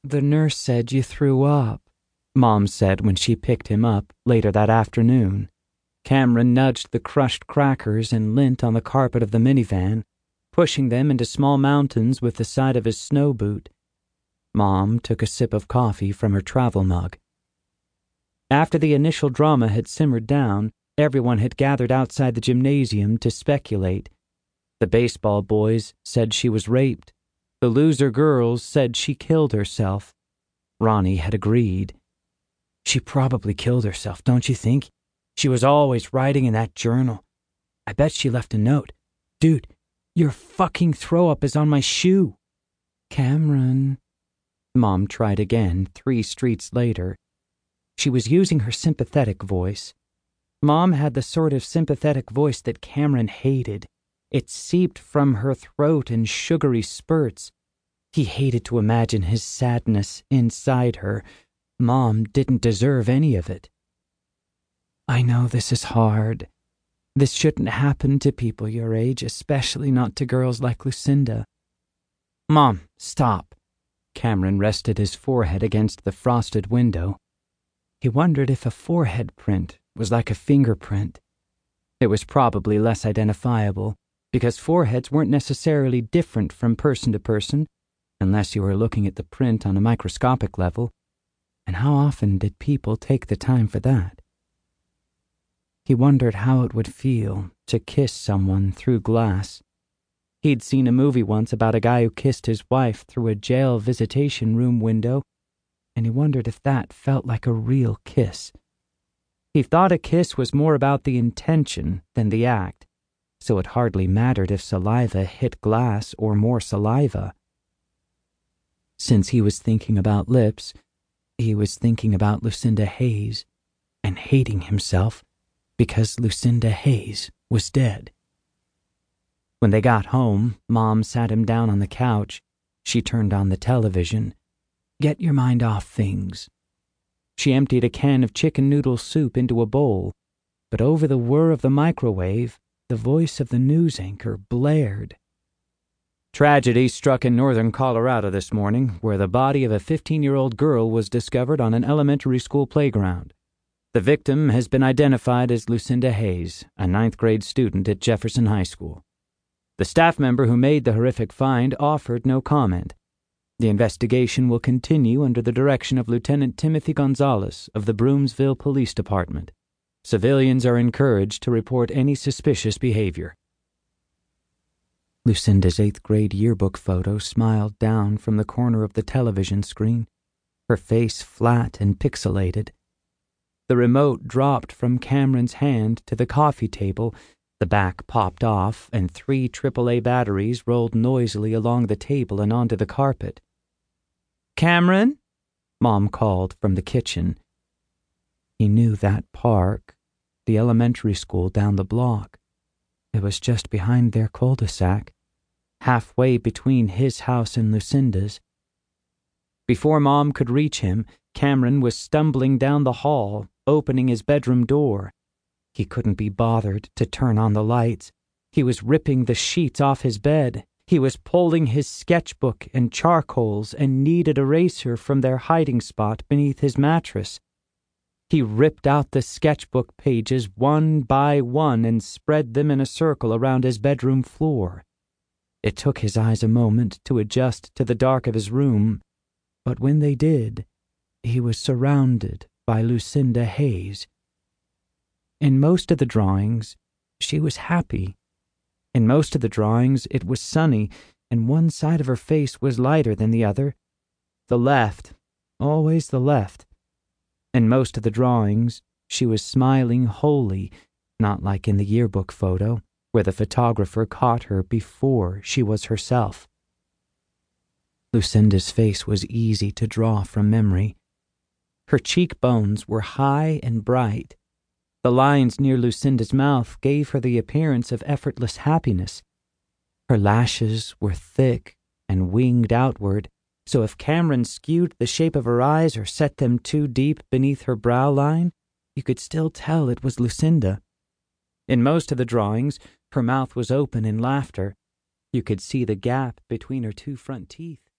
"The nurse said you threw up," Mom said when she picked him up later that afternoon. Cameron nudged the crushed crackers and lint on the carpet of the minivan, pushing them into small mountains with the side of his snow boot. Mom took a sip of coffee from her travel mug. After the initial drama had simmered down, everyone had gathered outside the gymnasium to speculate. The baseball boys said she was raped. The loser girls said she killed herself. Ronnie had agreed. "She probably killed herself, don't you think? She was always writing in that journal. I bet she left a note. Dude, your fucking throw-up is on my shoe." "Cameron," Mom tried again 3 streets later. She was using her sympathetic voice. Mom had the sort of sympathetic voice that Cameron hated. It seeped from her throat in sugary spurts. He hated to imagine his sadness inside her. Mom didn't deserve any of it. "I know this is hard. This shouldn't happen to people your age, especially not to girls like Lucinda." "Mom, stop." Cameron rested his forehead against the frosted window. He wondered if a forehead print was like a fingerprint. It was probably less identifiable, because foreheads weren't necessarily different from person to person, unless you were looking at the print on a microscopic level, and how often did people take the time for that? He wondered how it would feel to kiss someone through glass. He'd seen a movie once about a guy who kissed his wife through a jail visitation room window, and he wondered if that felt like a real kiss. He thought a kiss was more about the intention than the act, so it hardly mattered if saliva hit glass or more saliva. Since he was thinking about lips, he was thinking about Lucinda Hayes and hating himself because Lucinda Hayes was dead. When they got home, Mom sat him down on the couch. She turned on the television. "Get your mind off things." She emptied a can of chicken noodle soup into a bowl, but over the whir of the microwave, the voice of the news anchor blared. "Tragedy struck in northern Colorado this morning, where the body of a 15-year-old girl was discovered on an elementary school playground. The victim has been identified as Lucinda Hayes, a 9th grade student at Jefferson High School. The staff member who made the horrific find offered no comment. The investigation will continue under the direction of Lieutenant Timothy Gonzalez of the Broomsville Police Department. Civilians are encouraged to report any suspicious behavior." Lucinda's 8th grade yearbook photo smiled down from the corner of the television screen, her face flat and pixelated. The remote dropped from Cameron's hand to the coffee table, the back popped off, and 3 AAA batteries rolled noisily along the table and onto the carpet. "Cameron?" Mom called from the kitchen. He knew that park, the elementary school down the block. It was just behind their cul-de-sac, halfway between his house and Lucinda's. Before Mom could reach him, Cameron was stumbling down the hall, opening his bedroom door. He couldn't be bothered to turn on the lights. He was ripping the sheets off his bed. He was pulling his sketchbook and charcoals and kneaded eraser from their hiding spot beneath his mattress. He ripped out the sketchbook pages one by one and spread them in a circle around his bedroom floor. It took his eyes a moment to adjust to the dark of his room, but when they did, he was surrounded by Lucinda Hayes. In most of the drawings, she was happy. In most of the drawings, it was sunny, and one side of her face was lighter than the other. The left, always the left. In most of the drawings, she was smiling wholly, not like in the yearbook photo, where the photographer caught her before she was herself. Lucinda's face was easy to draw from memory. Her cheekbones were high and bright. The lines near Lucinda's mouth gave her the appearance of effortless happiness. Her lashes were thick and winged outward, so if Cameron skewed the shape of her eyes or set them too deep beneath her brow line, you could still tell it was Lucinda. In most of the drawings, her mouth was open in laughter. You could see the gap between her 2 front teeth.